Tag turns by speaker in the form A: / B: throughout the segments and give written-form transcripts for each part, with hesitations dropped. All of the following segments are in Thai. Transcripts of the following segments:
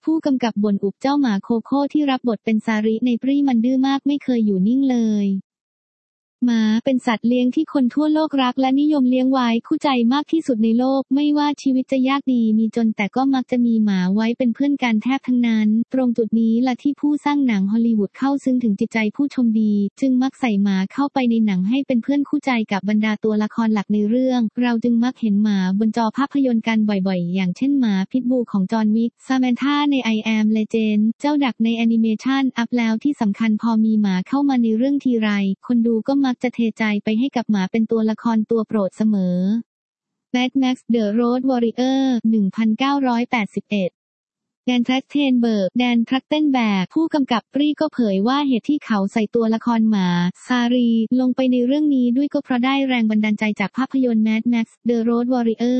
A: ผู้กำกับบ่นอุบเจ้าหมาโคโค่ที่รับบทเป็นซาริในปรี้มันดื้อมากไม่เคยอยู่นิ่งเลยหมาเป็นสัตว์เลี้ยงที่คนทั่วโลกรักและนิยมเลี้ยงไว้คู่ใจมากที่สุดในโลกไม่ว่าชีวิตจะยากดีมีจนแต่ก็มักจะมีหมาไว้เป็นเพื่อนกันแทบทั้งนั้นตรงจุดนี้ล่ะที่ผู้สร้างหนังฮอลลีวูดเข้าซึ้งถึงจิตใจผู้ชมดีจึงมักใส่หมาเข้าไปในหนังให้เป็นเพื่อนคู่ใจกับบรรดาตัวละครหลักในเรื่องเราจึงมักเห็นหมาบนจอภาพยนตร์กันบ่อยๆอย่างเช่นหมาพิทบูของจอห์นวิกซามนธาใน I Am Legend เจ้าดักในแอนิเมชันอัพแล้วที่สำคัญพอมีหมาเข้ามาในเรื่องทีไรคนดูก็มักจะเทใจไปให้กับหมาเป็นตัวละครตัวโปรดเสมอ Mad Max The Road Warrior 1981แดน ทรัคเทนเบิร์กผู้กำกับปรี้ก็เผยว่าเหตุที่เขาใส่ตัวละครหมาซารีลงไปในเรื่องนี้ด้วยก็เพราะได้แรงบันดาลใจจากภาพยนตร์ Mad Max The Road Warrior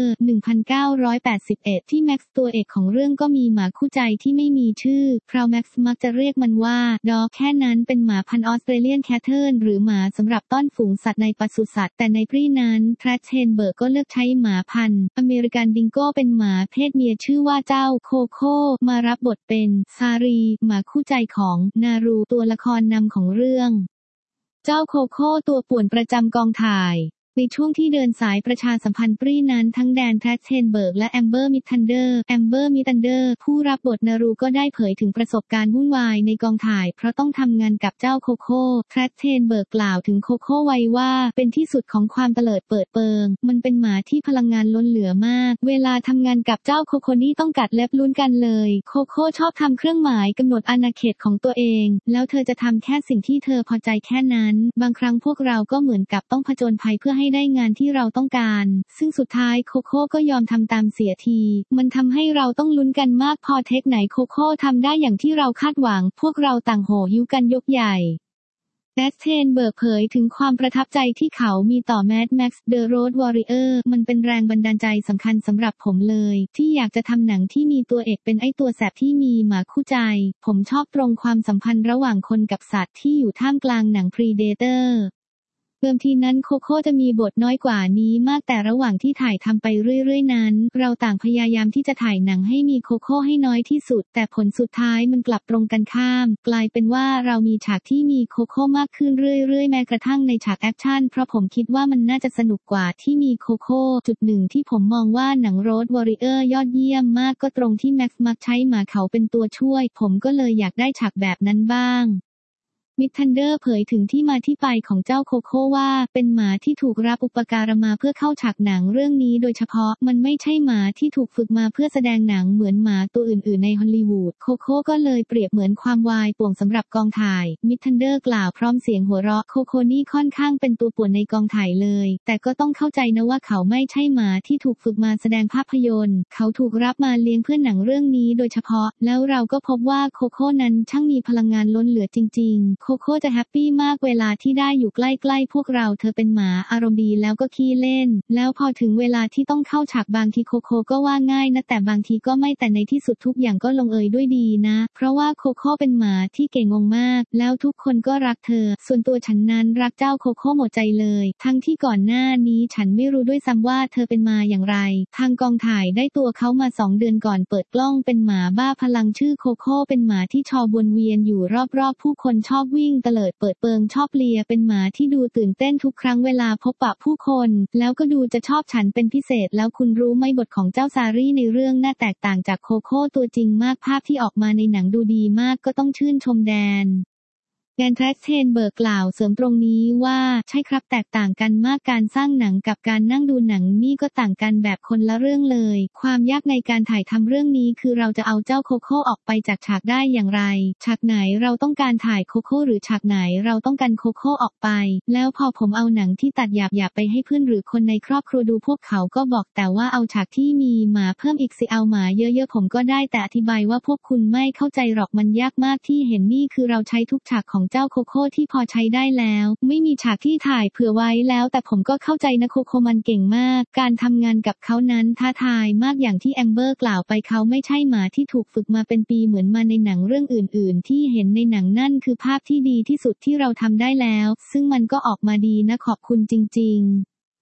A: 1981ที่แม็กซ์ตัวเอกของเรื่องก็มีหมาคู่ใจที่ไม่มีชื่อเพราะแม็กซ์มักจะเรียกมันว่าด็อกแค่นั้นเป็นหมาพันธุ์ออสเตรเลียนแคทเทิลหรือหมาสำหรับต้อนฝูงสัตว์ในปศุสัตว์แต่ในปรี้นั้นทรัคเทนเบิร์กก็เลือกใช้หมาพันธุ์อเมริกันดิงโก้เป็นหมาเพศเมียชื่อว่าเจ้าโคโค่มารับบทเป็นซารีหมาคู่ใจของนารูตัวละครนำของเรื่องเจ้าโคโค่ตัวป่วนประจำกองถ่ายในช่วงที่เดินสายประชาสัมพันธ์ปรี้นั้นทั้งแดน ทรัคเทนเบิร์กและแอมเบอร์ มิดทันเดอร์ผู้รับบทนารูก็ได้เผยถึงประสบการณ์วุ่นวายในกองถ่ายเพราะต้องทำงานกับเจ้าโคโค่ทรัคเทนเบิร์กกล่าวถึงโคโค่ไว้ว่าเป็นที่สุดของความเตลิดเปิดเปิงมันเป็นหมาที่พลังงานล้นเหลือมากเวลาทำงานกับเจ้าโคโค่นี่ต้องกัดเล็บลุ้นกันเลยโคโค่ชอบทำเครื่องหมายกำหนดอาณาเขตของตัวเองแล้วเธอจะทำแค่สิ่งที่เธอพอใจแค่นั้นบางครั้งพวกเราก็เหมือนกับต้องผจญภัยเพื่อให้ได้งานที่เราต้องการซึ่งสุดท้ายโคโค่ก็ยอมทำตามเสียทีมันทำให้เราต้องลุ้นกันมากพอเทคไหนโคโค่ทำได้อย่างที่เราคาดหวังพวกเราต่างโห่ยิ้วกันยกใหญ่แดสเทนเบิร์กเผยถึงความประทับใจที่เขามีต่อ Mad Max The Road Warrior มันเป็นแรงบันดาลใจสำคัญสำหรับผมเลยที่อยากจะทำหนังที่มีตัวเอกเป็นไอ้ตัวแสบที่มีหมาคู่ใจผมชอบตรงความสัมพันธ์ระหว่างคนกับสัตว์ที่อยู่ท่ามกลางหนัง Predatorเดิมทีนั้นโคโค่จะมีบทน้อยกว่านี้มากแต่ระหว่างที่ถ่ายทำไปเรื่อยๆนั้นเราต่างพยายามที่จะถ่ายหนังให้มีโคโค่ให้น้อยที่สุดแต่ผลสุดท้ายมันกลับตรงกันข้ามกลายเป็นว่าเรามีฉากที่มีโคโค่มากขึ้นเรื่อยๆแม้กระทั่งในฉากแอคชั่นเพราะผมคิดว่ามันน่าจะสนุกกว่าที่มีโคโค่จุดหนึ่งที่ผมมองว่าหนัง Road Warrior ยอดเยี่ยมมากก็ตรงที่แม็กซ์มักใช้หมาเขาเป็นตัวช่วยผมก็เลยอยากได้ฉากแบบนั้นบ้างมิดทันเดอร์เผยถึงที่มาที่ไปของเจ้าโคโค่ว่าเป็นหมาที่ถูกรับอุปการะมาเพื่อเข้าฉากหนังเรื่องนี้โดยเฉพาะมันไม่ใช่หมาที่ถูกฝึกมาเพื่อแสดงหนังเหมือนหมาตัวอื่นๆในฮอลลีวูดโคโค่ก็เลยเปรียบเหมือนความวายป่วงสำหรับกองถ่ายมิดทันเดอร์กล่าวพร้อมเสียงหัวเราะโคโค่นี่ค่อนข้างเป็นตัวป่วนในกองถ่ายเลยแต่ก็ต้องเข้าใจนะว่าเขาไม่ใช่หมาที่ถูกฝึกมาแสดงภาพยนตร์เขาถูกรับมาเลี้ยงเพื่อหนังเรื่องนี้โดยเฉพาะแล้วเราก็พบว่าโคโค่นั้นช่างมีพลังงานล้นเหลือจริงๆโคโค่จะแฮปปี้มากเวลาที่ได้อยู่ใกล้ๆพวกเราเธอเป็นหมาอารมณ์ดีแล้วก็ขี้เล่นแล้วพอถึงเวลาที่ต้องเข้าฉากบางทีโคโค่ก็ว่าง่ายนะแต่บางทีก็ไม่แต่ในที่สุดทุกอย่างก็ลงเอยด้วยดีนะเพราะว่าโคโค่เป็นหมาที่เก่งมากแล้วทุกคนก็รักเธอส่วนตัวฉันนั้นรักเจ้าโคโค่หมดใจเลยทั้งที่ก่อนหน้านี้ฉันไม่รู้ด้วยซ้ำว่าเธอเป็นมาอย่างไรทางกองถ่ายได้ตัวเขามา2 เดือนก่อนเปิดกล้องเป็นหมาบ้าพลังชื่อโคโค่เป็นหมาที่ชอบวนเวียนอยู่รอบๆผู้คนชอบวิ่งเตลิดเปิดเปิงชอบเลียเป็นหมาที่ดูตื่นเต้นทุกครั้งเวลาพบปะผู้คนแล้วก็ดูจะชอบฉันเป็นพิเศษแล้วคุณรู้ไหมบทของเจ้าซารี่ในเรื่องน่าแตกต่างจากโคโค่ตัวจริงมากภาพที่ออกมาในหนังดูดีมากก็ต้องชื่นชมแดน ทรัคเทนเบิร์กกล่าวเสริมตรงนี้ว่าใช่ครับแตกต่างกันมากการสร้างหนังกับการนั่งดูหนังนี่ก็ต่างกันแบบคนละเรื่องเลยความยากในการถ่ายทำเรื่องนี้คือเราจะเอาเจ้าโคโค่ออกไปจากฉากได้อย่างไรฉากไหนเราต้องการถ่ายโคโค่หรือฉากไหนเราต้องการโคโค่ออกไปแล้วพอผมเอาหนังที่ตัดหยาบๆไปให้เพื่อนหรือคนในครอบครัวดูพวกเขาก็บอกแต่ว่าเอาฉากที่มีหมาเพิ่มอีกสิเอาหมาเยอะๆผมก็ได้แต่อธิบายว่าพวกคุณไม่เข้าใจหรอกมันยากมากที่เห็นนี่คือเราใช้ทุกฉากของเจ้าโคโค่ที่พอใช้ได้แล้วไม่มีฉากที่ถ่ายเผื่อไว้แล้วแต่ผมก็เข้าใจนะโคโค่มันเก่งมากการทำงานกับเขานั้นท้าทายมากอย่างที่แอมเบอร์กล่าวไปเขาไม่ใช่หมาที่ถูกฝึกมาเป็นปีเหมือนมาในหนังเรื่องอื่นๆที่เห็นในหนังนั่นคือภาพที่ดีที่สุดที่เราทำได้แล้วซึ่งมันก็ออกมาดีนะขอบคุณจริงๆ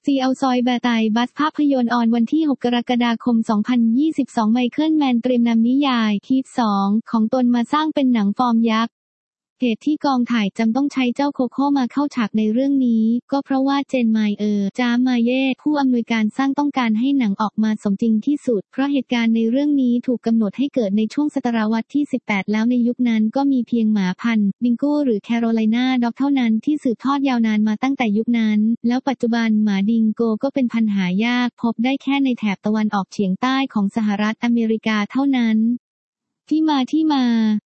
A: ซีเอาซอยแบร์ไตบัสภาพยนตร์ออนวันที่ 6 กรกฎาคม 2022 ไมเคิลแมนเตรียมนำนิยาย Heat 2 ของตนมาสร้างเป็นหนังฟอร์มยักษ์เหตุที่กองถ่ายจำต้องใช้เจ้าโคโค่มาเข้าฉากในเรื่องนี้ก็เพราะว่าเจนไมจามาเย่ผู้อำนวยการสร้างต้องการให้หนังออกมาสมจริงที่สุดเพราะเหตุการณ์ในเรื่องนี้ถูกกำหนดให้เกิดในช่วงศตวรรษที่ 18 แล้วในยุคนั้นก็มีเพียงหมาพันธุ์บิงโก้หรือแคโรไลนาด็อกเท่านั้นที่สืบทอดยาวนานมาตั้งแต่ยุคนั้นแล้วปัจจุบันหมาดิงโกก็เป็นพันธุ์หายากพบได้แค่ในแถบตะวันออกเฉียงใต้ของสหรัฐอเมริกาเท่านั้นที่มา